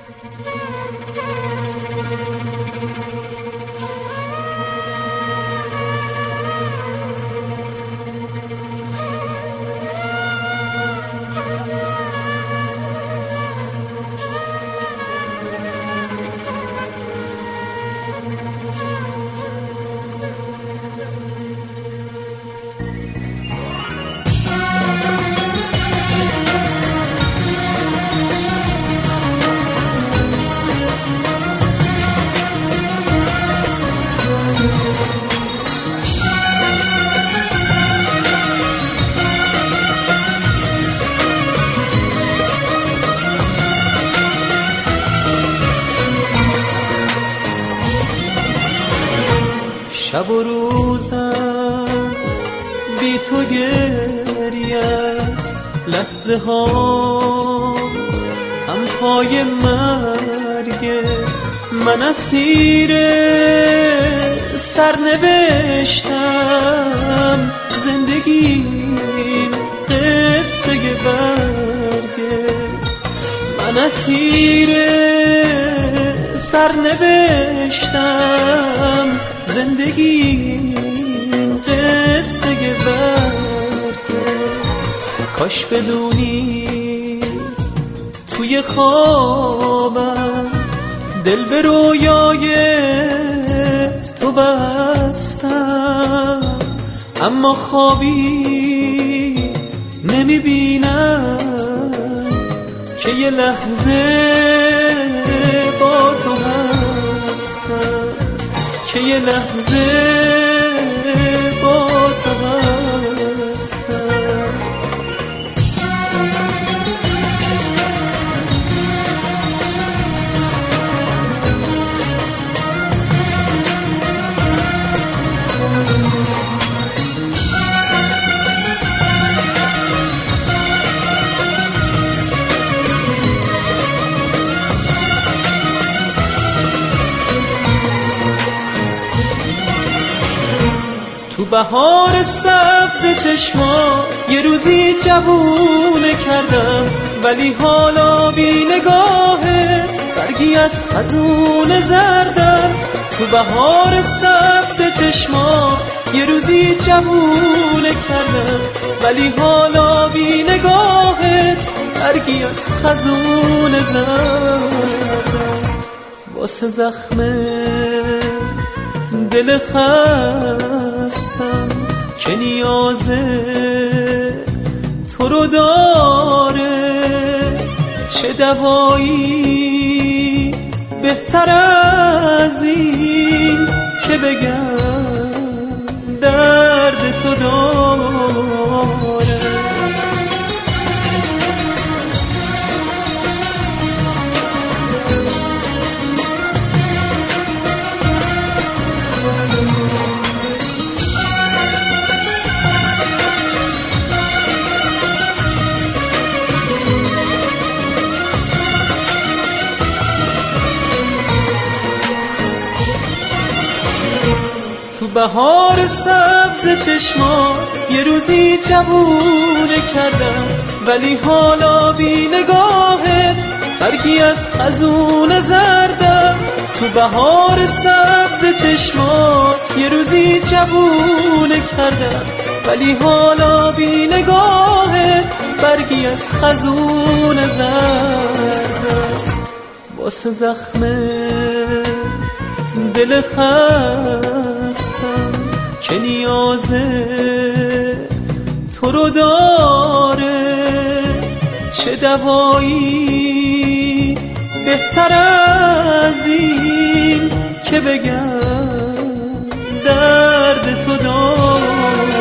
شب و روزم بی تو گریه است، لحظه ها هم پای مرگ من، اسیر سرنوشتم، زندگیم قصه برگه، من اسیر سرنوشتم، زندگی قصه برگه. کاش بدونی توی خوابم دل به رویای تو بستم، اما خوابی نمیبینم که یه لحظه با تو هستم، که یه لحظه با تو هستم. تو بهار سبز چشما یه روزی جوونه کردم، ولی حالا بی نگاهت برگی از خزون زردم. تو بهار سبز چشما یه روزی جوونه کردم، ولی حالا بی نگاهت برگی از خزون زردم. واسه زخم دل خستم که نیازه تو رو داره، چه دوایی بهتر از این که بگم درد تو داره. تو بهار سبز چشما یه روزی جوونه کردم، ولی حالا بی نگاهت برگی از خزون زردم. تو بهار سبز چشمات یه روزی جوونه کردم، ولی حالا بی نگاهت برگی از خزون زردم. واسه زخم دل خستم که نیازه تو رو داره، چه دوایی بهتر از این که بگم درد تو داره.